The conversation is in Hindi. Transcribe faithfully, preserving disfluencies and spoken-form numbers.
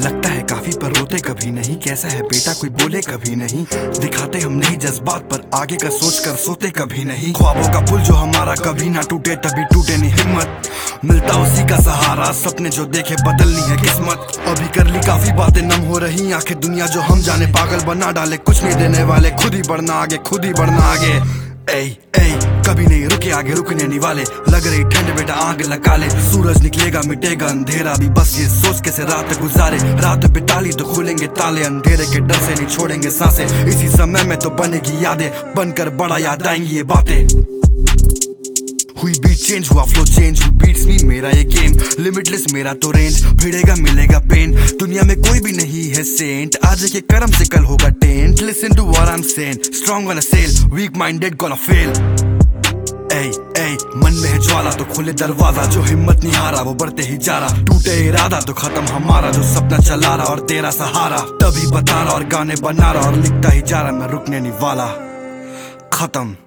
लगता है काफी पर रोते कभी नहीं, कैसा है बेटा कोई बोले कभी नहीं, दिखाते हम नहीं जज्बात पर आगे का सोच कर सोते कभी नहीं। ख्वाबों का पुल जो हमारा कभी ना टूटे, तभी टूटे नहीं हिम्मत, मिलता उसी का सहारा, सपने जो देखे बदलनी है किस्मत। अभी कर ली काफी बातें नम हो रही आंखें, दुनिया जो हम जाने पागल बना डाले, कुछ नहीं देने वाले, खुद ही बढ़ना आगे, खुद ही बढ़ना आगे। ए ए कभी नहीं रुके आगे रुकने नहीं वाले, लग रही ठंड बेटा आग लगा ले, सूरज निकलेगा मिटेगा अंधेरा भी, बस ये सोच कैसे रात गुजारे, रात बिताली तो खुलेंगे ताले, अंधेरे के डर से नहीं छोड़ेंगे सांसें, इसी समय में तो बनेगी यादें, बनकर बड़ा याद आएंगी ये बातें। हुई बीट चेंज हुआ flow change, who beats me मेरा ये गेम, लिमिटलेस मेरा तो रेंज, भिड़ेगा मिलेगा पेन, दुनिया में कोई भी नहीं है सेंट, आज के कर्म से कल होगा टेंट, listen to what I am saying, strong on a cell, weak minded gonna fail. ए ए मन में है ज्वाला तो खुले दरवाजा, जो हिम्मत नहीं हारा वो बढ़ते ही जा रहा, टूटे इरादा तो खत्म हमारा, जो सपना चला रहा और तेरा सहारा, तभी बता रहा और गाने बना रहा और लिखता ही जा रहा, मैं रुकने नहीं वाला। खत्म।